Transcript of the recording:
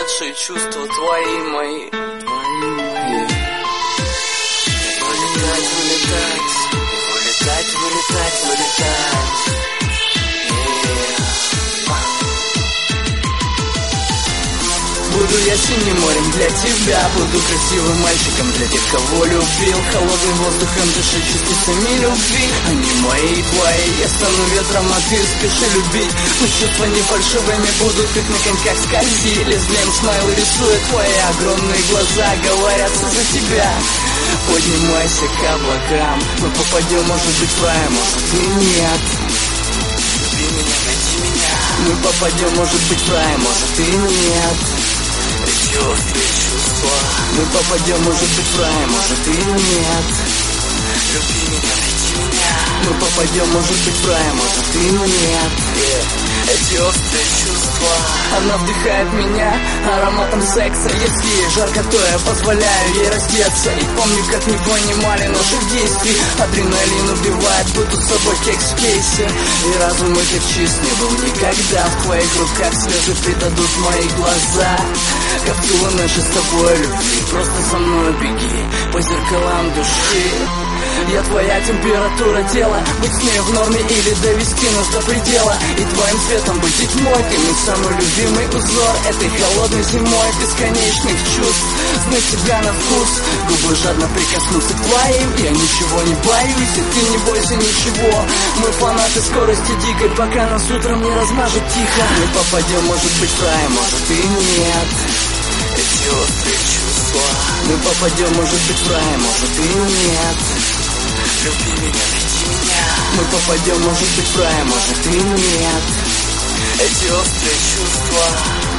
сумасшедшие чувства твои, мои. Вылетать, вылетать, вылетать, вылетать, вылетать. Буду я синим морем для тебя, буду красивым мальчиком для тех, кого любил, холодным воздухом дыши частицами любви. Они мои и твои, я стану ветром, а ты спеши любить. Пусть чувства не фальшивыми будут, как на коньках скользи. Лезвием смайл рисует твои огромные глаза, говорятся за тебя. Поднимайся к облакам, мы попадем, может быть, в рай, может и нет. Люби меня, найди меня. Мы попадем, может быть, в рай, может и нет. Эти острые чувства. Мы попадем, может быть, в рай, может и нет. Люби меня, найди меня. Мы попадем, может быть, в рай, может и нет. Эти острые чувства. Она вдыхает меня ароматом секса. Если ей жарко, то я позволяю ей раздеться. И помню, как не понимали наших действий. Адреналин убивает, будто с собой кекс в кейсе. И разум этих чист не был никогда. В твоих руках слезы предадут мои глаза. Капсула нашей с тобой любви. Просто со мной беги по зеркалам души. Я твоя температура тела. Быть с ней в норме или довести нас до предела. И твоим цветом быть и тьмой. Ты мой самый любимый узор этой холодной зимой. Бесконечных чувств, знать тебя на вкус. Губы жадно прикоснуться к твоим. Я ничего не боюсь, и ты не бойся ничего. Мы фанаты скорости дикой, пока нас утром не размажет тихо. Мы попадем, может быть, в рай, может и нет. Эти острые чувства. Мы попадем, может быть, в рай, может и нет. Люби меня, найди меня. Мы попадем, может быть, в рай, может и нет. Эти острые чувства.